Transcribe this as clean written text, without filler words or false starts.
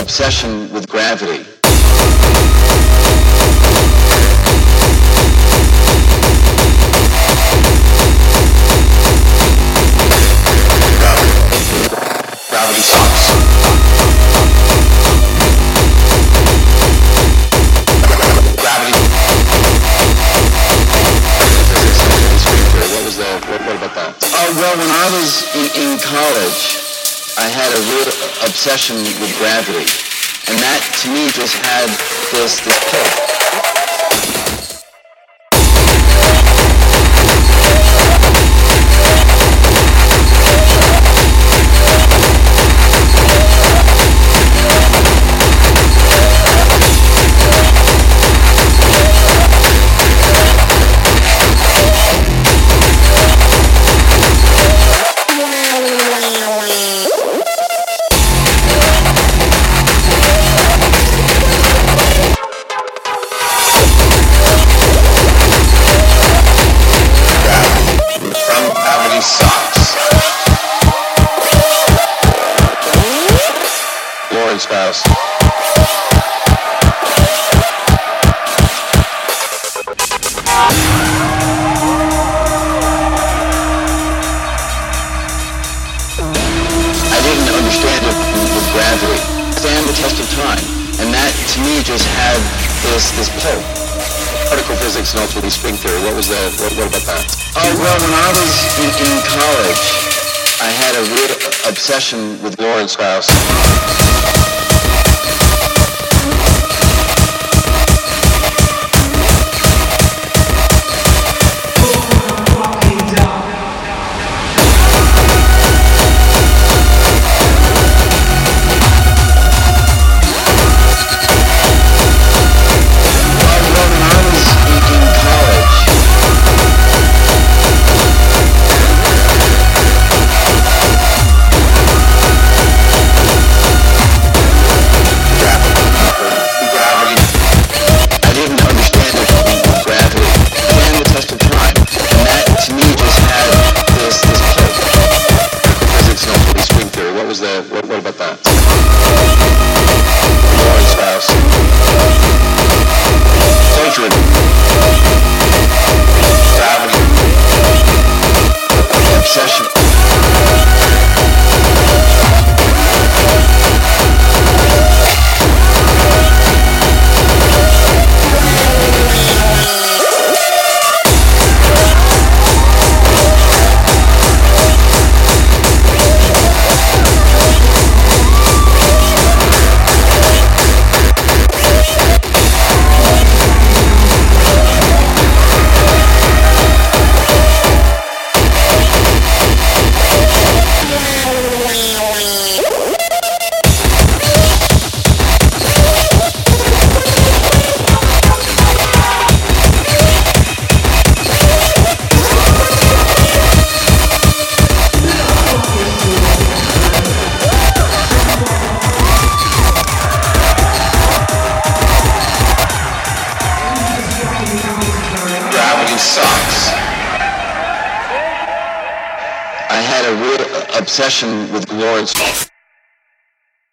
obsession with gravity. Gravity sucks. Gravity. What about that? Well, when I was in college, I had a real obsession with gravity, and that to me just had this pull. Spouse. I didn't understand it with gravity. Stand the test of time, and that to me just had this pull. Particle physics and ultimately string theory. What about that? Well, when I was in college, I had a real obsession with Lawrence Krauss. What about that? Lawrence Krauss. Plagiarism. Gravity. Obsession. Sucks. I had a real obsession with Lawrence.